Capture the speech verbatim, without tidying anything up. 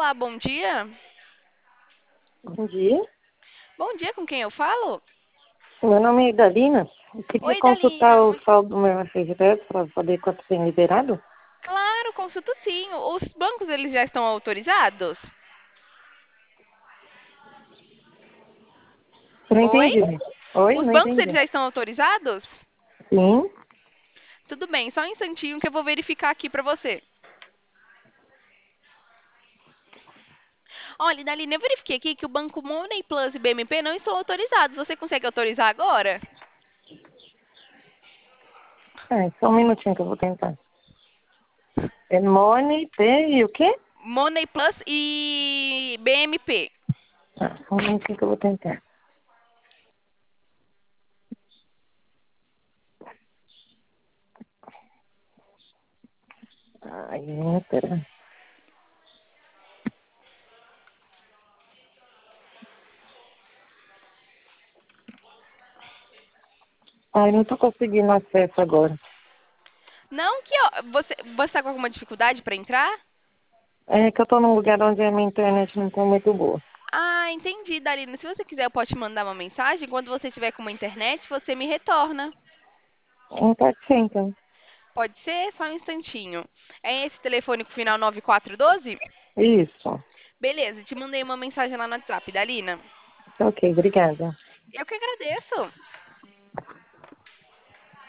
Olá, bom dia. Bom dia. Bom dia, com quem eu falo? Meu nome é Dalina. Eu queria Oi, consultar Dalina, o muito... saldo do meu F G T S para saber quanto tem liberado. Claro, consulto sim. Os bancos, eles já estão autorizados? Não Oi? entendi. Oi, Os não bancos, entendi. eles já estão autorizados? Sim. Tudo bem, só um instantinho que eu vou verificar aqui pra você. Olha, Dalina, eu verifiquei aqui que o Banco Money Plus e B M P não estão autorizados. Você consegue autorizar agora? É, só um minutinho que eu vou tentar. É Money, P e o quê? Money Plus e B M P. Ah, só um minutinho que eu vou tentar. Ai, entra. Ai, não tô conseguindo acesso agora. Não que ó, você você está com alguma dificuldade para entrar? É que eu tô num lugar onde a minha internet não tá muito boa. Ah, entendi, Dalina. Se você quiser, eu posso te mandar uma mensagem. Quando você tiver com uma internet, você me retorna. Não pode ser, então. Pode ser? Só um instantinho. É esse telefone com o final nove quatro um dois? Isso. Beleza, te mandei uma mensagem lá no WhatsApp, Dalina. Ok, obrigada. Eu que agradeço.